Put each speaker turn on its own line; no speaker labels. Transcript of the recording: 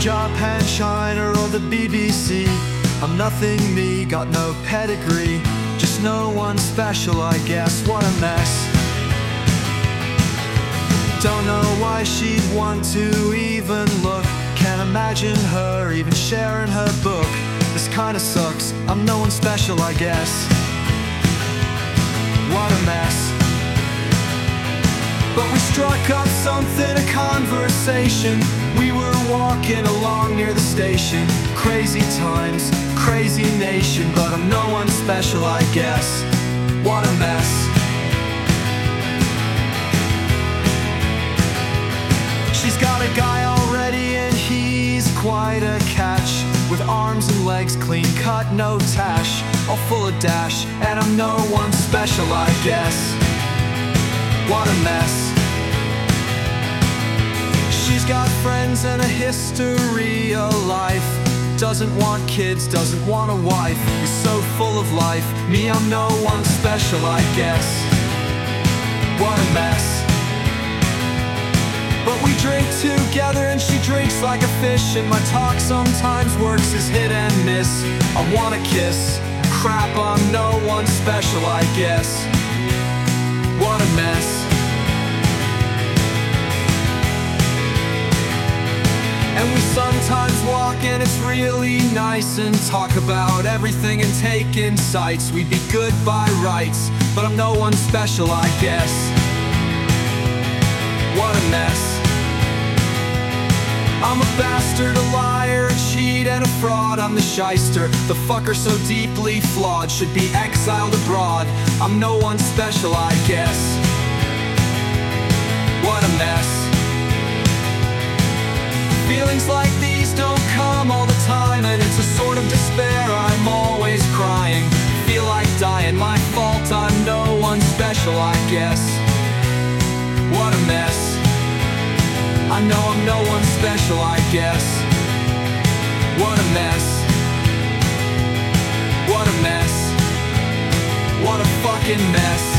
job, hand China or the BBC. I'm nothing me, got no pedigree, just no one special, I guess. What a mess. Don't know why she'd want to even look. Can't imagine her even sharing her book. This kinda sucks, I'm no one special, I guess. What a mess. But we struck up something, a conversation. We were walking along near the station. Crazy times, crazy nation, but I'm no one special, I guess. What a mess. She's got a guy already and he's quite a catch, with arms and legs clean cut, no tash, all full of dash, and I'm no one special, I guess. What a mess. She's got friends and a history, a life. Doesn't want kids, doesn't want a wife. Is so full of life. Me, I'm no one special, I guess. What a mess. But we drink together and she drinks like a fish, and my talk sometimes works as hit and miss. I wanna kiss. Crap, I'm no one special, I guess. What a mess. And we sometimes walk and it's really nice, and talk about everything and take in sights. We'd be good by rights, but I'm no one special, I guess. What a mess. I'm a bastard, a liar, a cheat and a fraud. I'm the shyster, the fucker so deeply flawed, should be exiled abroad. I'm no one special, I guess. What a mess. Feelings like these don't come all the time, and it's a sort of despair, I'm always crying. Feel like dying, my fault, I'm no one special, I guess. What a mess. I know I'm no one special, I guess. What a mess. What a mess. What a fucking mess.